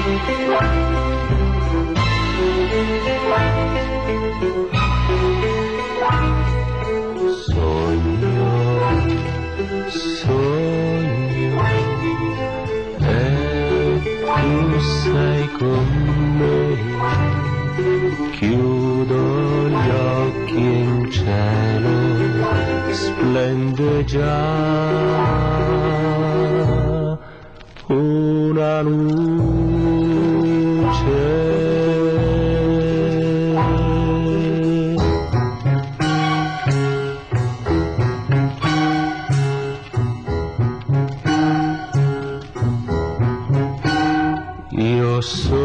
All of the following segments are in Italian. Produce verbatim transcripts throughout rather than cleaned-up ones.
Sogno e tu sei con me, chiudo gli occhi e in cielo splende già una luce. Io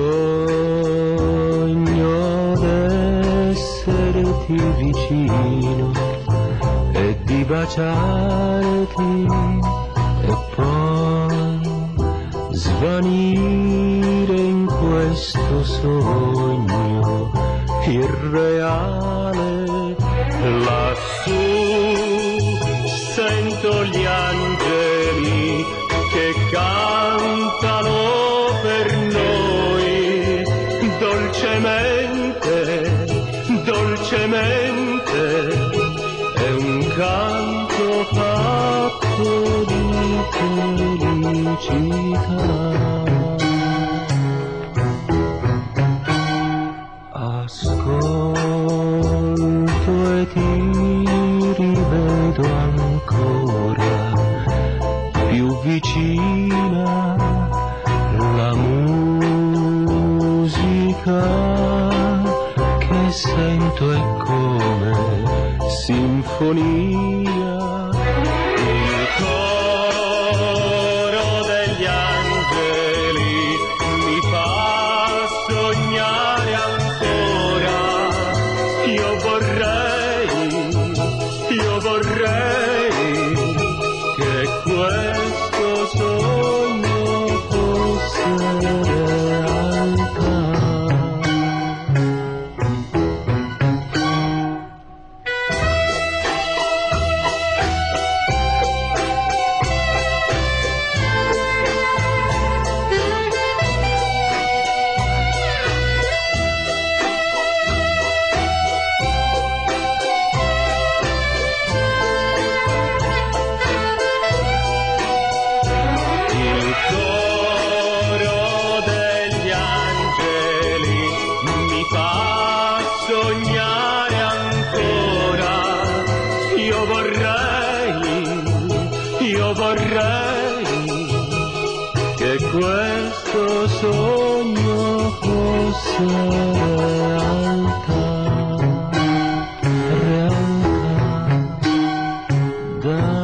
sogno d'esserti vicino e di baciarti e poi svanire in questo sogno irreale. Lassù sento gli angeli che cantano per noi, dolcemente, dolcemente, è un canto fatto di felicità. Ascolto e ti rivedo ancora più vicina la musica che sento è come sinfonia. Il coro degli angeli mi fa sognare ancora. Io vorrei, io vorrei che questo sogno fosse realtà. Sognare ancora, io vorrei, io vorrei che questo sogno fosse realtà, realtà.